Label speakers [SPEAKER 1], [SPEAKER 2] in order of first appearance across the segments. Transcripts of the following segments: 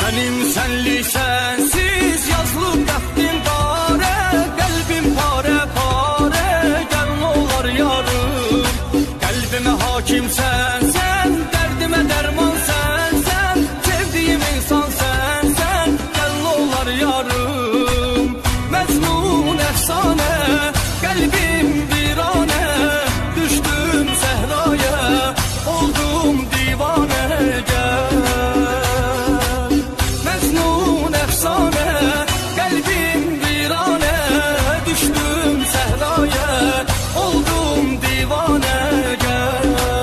[SPEAKER 1] Benim senli sensiz yazılıb qəfdim dare, qəlbim pare pare, gəl olar yarım. Qəlbimə hakim sənsən, dərdimə dərman sənsən, sevdiyim insan sənsən, gəl olar yarım. Məcnun əfsanə, qəlbim viranə, düşdüm səhraya, oldum divanə, gəl. Mecnun əfsanə, qəlbim viranə, düşdüm səhraya, oldum divanə, gəl.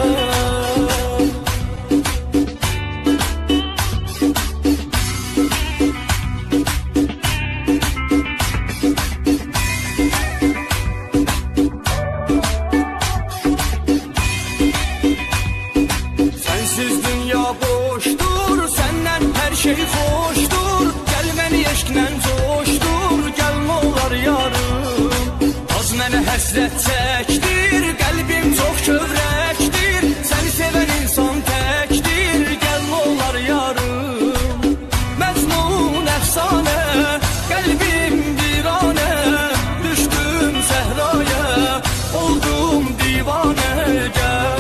[SPEAKER 1] Sensiz dünya boşdur, səndən hər şey xoşdur, gəl məni eşqlə coşdur, gəl olar yarım. Az mənə həsrət çəkdir, qəlbim çox kövrəkdir, səni sevən insan təkdir, gəl olar yarım. Məcnun əfsanə, qəlbim viranə, düşdüm səhraya, oldum divanə, gəl.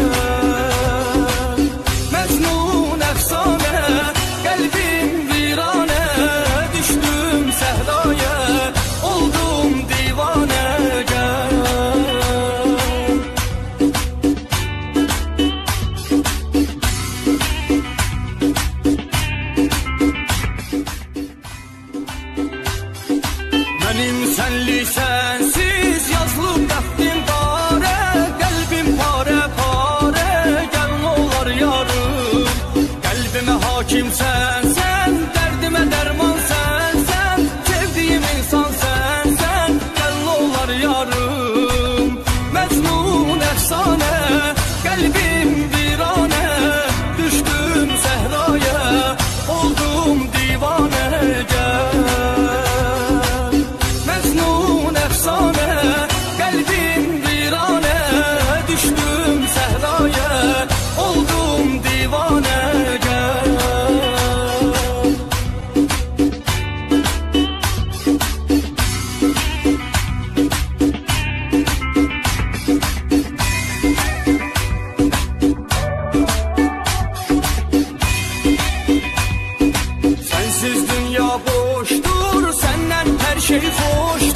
[SPEAKER 1] Mecnun əfsanə, qəlbim viranə, düşdüm səhraya, oldum divanə, gəl. Mənim sənli sənsiz yazılıb qəfdim dare, qəlbim pare pare, gəl olar yarım. Qəlbimə hakim sənsən, dərdimə dərman sənsən, sevdiyim insan sənsən, gəl olar yarım. Məcnun əfsanə, qəlbim viranə, düşdüm səhraya, oldum divanə, gəl. Mecnun əfsanə, qəlbim viranə, düşdüm səhraya, oldum divanə, gəl. Sensiz dünya boşdur, səndən hər şey xoşdur,